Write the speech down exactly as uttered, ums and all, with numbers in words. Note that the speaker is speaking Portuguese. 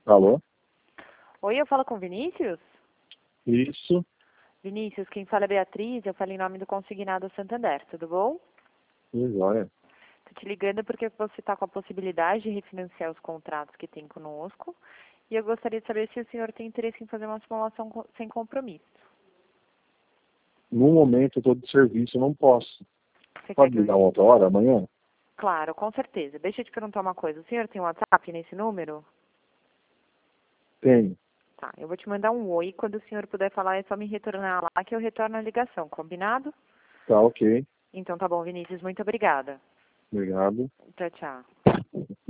Alô? Oi, eu falo com Vinícius? Isso. Vinícius, quem fala é Beatriz, eu falo em nome do Consignado Santander, tudo bom? Que joia. Tô te ligando porque você está com a possibilidade de refinanciar os contratos que tem conosco e eu gostaria de saber se o senhor tem interesse em fazer uma simulação co- sem compromisso. No momento eu estou de serviço, eu não posso. Você quer Pode que eu... ligar uma outra hora, amanhã? Claro, com certeza. Deixa eu te perguntar uma coisa. O senhor tem um WhatsApp nesse número? Tenho. Tá, eu vou te mandar um oi. Quando o senhor puder falar, é só me retornar lá que eu retorno a ligação, combinado? Tá, ok. Então tá bom, Vinícius, muito obrigada. Obrigado. Tchau, tchau.